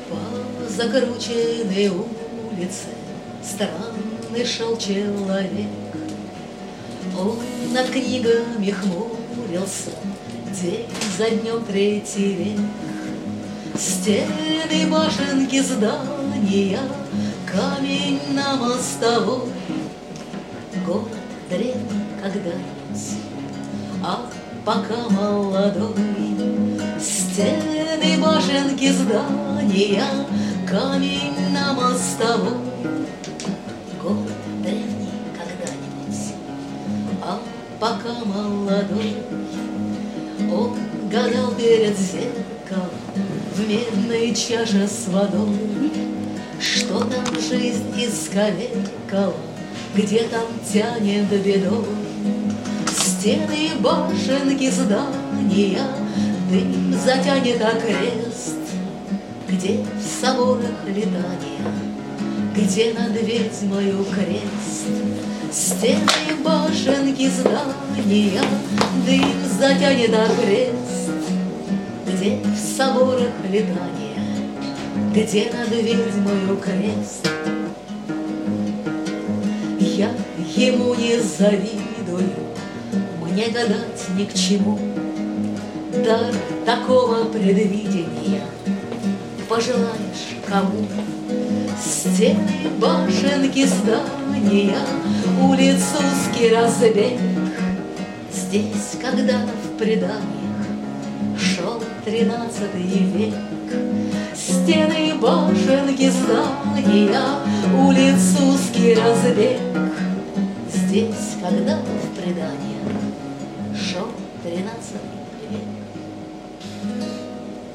По закрученной улице странный шел человек. Он над книгами хмурился день за днем третий век. Стены, башенки, здания, камень на мостовой. Город древний когда-нибудь, а пока молодой. Стены, башенки, здания, камень на мостовой. Город древний когда-нибудь, а пока молодой. Он гадал перед зеркалом в медной чаше с водой, что там жизнь исковеркала, где там тянет бедой. Стены, башенки, здания, дым затянет окрест, где в соборах летания, где над ведьмою крест. Стены, башенки, здания, дым затянет окрест, где в соборах летания, где над ведьмою крест. Я ему не завидую, мне гадать ни к чему. Дар такого предвидения пожелаешь кому? Стены, башенки, здания, улиц узкий разбег. Здесь когда-то в преданиях шел 13 век. Стены, башенки, здания, улиц узкий разбег. Здесь когда-то в преданиях шел 13 век.